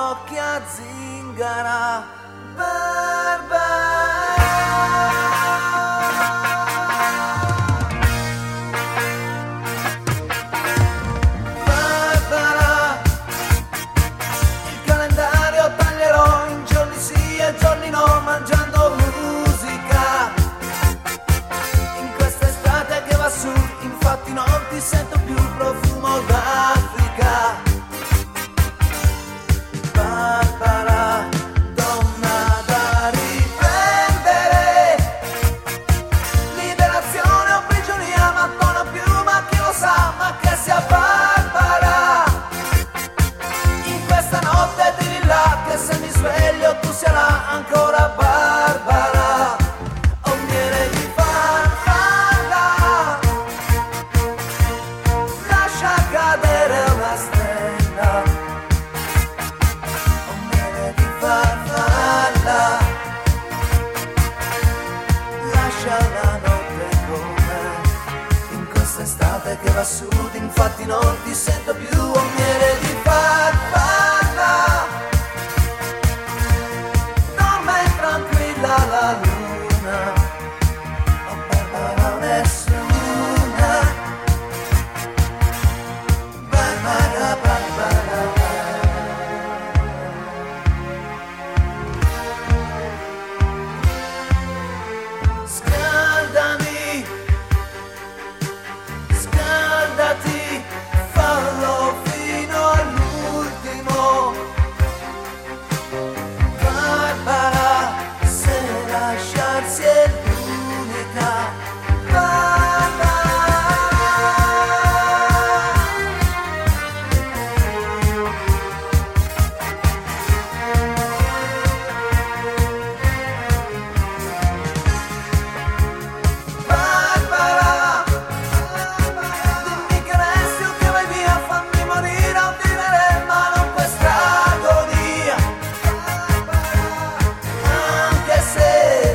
occhi a zingara, Barbara. Barbara, il calendario taglierò in giorni sì e giorni no, mangiando musica. In quest'estate che va su, infatti non ti sento più profumo d'Africa. Barbara, donna da riprendere, liberazione o prigionia, ma non più, ma chi lo sa, ma che sia Barbara. In questa notte di là che se mi sveglio tu sia ancora Barbara. Ho miele di farfalla, lascia cadere una stella. Ho miele di farfalla, lascia la notte com'è. In quest'estate che va su, infatti non ti sento più. Ho miele di farfalla, dorme tranquilla la luna. Oh Barbara, nessuna. Barbara, Barbara. Scaldami, scaldati, fallo fino all'ultimo. Barbara, se lasciarsi è l'unica. Barbara. Barbara, dimmi che resti o che vai via, fammi morire o vivere, ma non questa agonia. Anche se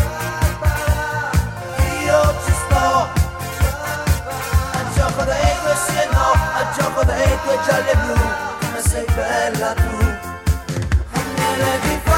io ci sto, al gioco dei tuoi sì e no, al gioco dei tuoi gialli e blu, come sei bella tu. Ho miele di